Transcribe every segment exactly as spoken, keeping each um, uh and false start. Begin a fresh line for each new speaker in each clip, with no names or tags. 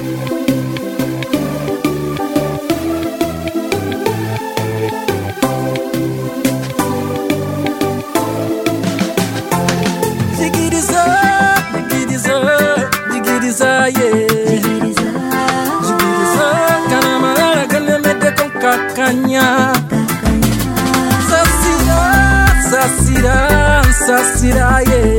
Kakanya Sasira, sasira, sasira ye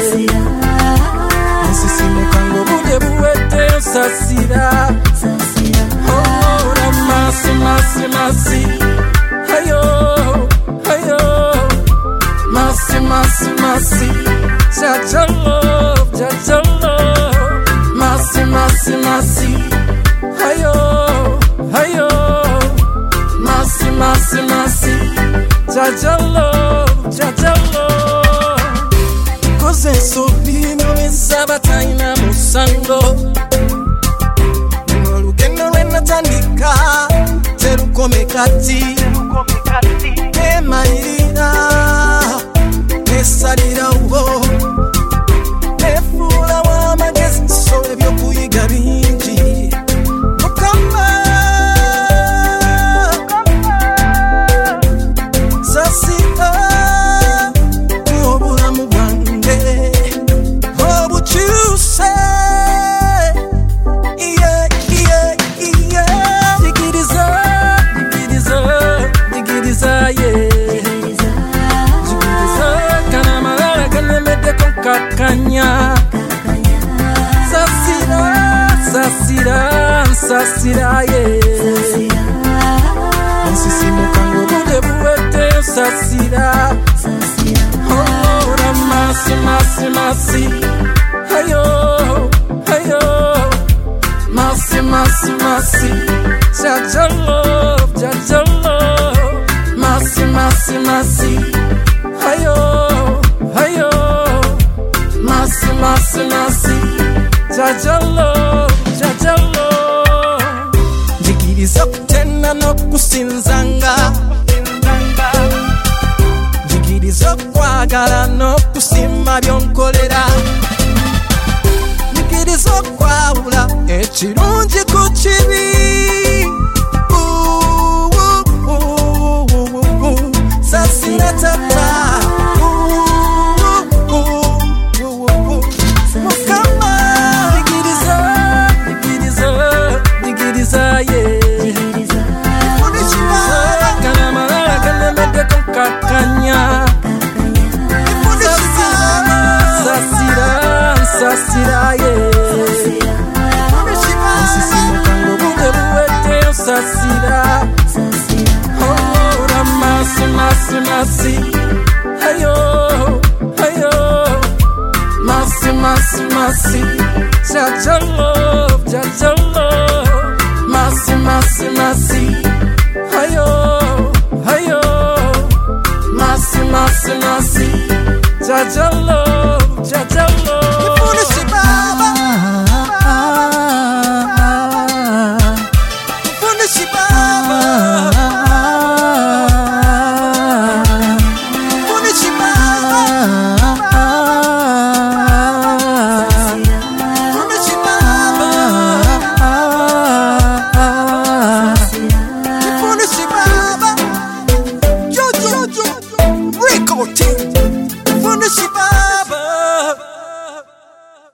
Sisi mukango bude buwete sasira Oh, ramasi, masi, masi Hayo, hayo Masi, masi, masi Jaja love, jaja love Masi, masi, masi Hayo, hayo Masi, masi, masi Jaja love, jaja love Koze sobino Wezabata ina musango Olugendo lwena tandika Terukome kati Ema irina Nesalira ubo Nefula wa magezi Sole vyo kuiga binji Mukamba Kakanya Sasira, sasira, sasira ye Sisi mukango bude buwete sasira Oh, ramasi, masi, masi Hayo, hayo Masi, masi, masi Jaja love, jaja love Masi, masi, masi Hayo, hayo Masi, masi, masi Jaja love, jaja love Jigiriza kutena no kusinzanga Jigiriza kwagala no kusima byonkolera Jigiriza kwawula ekirungi ku kibi Sasira tata Kakanya Sasira, sasira ye Sisi mukango bude buwete sasira Oh, ramasi, masi, masi Hayo, hayo Masi, masi, masi Jaja love, jaja love Masi, masi, masi Hayo, hayo Masi, masi, masi Jaja love, jaja love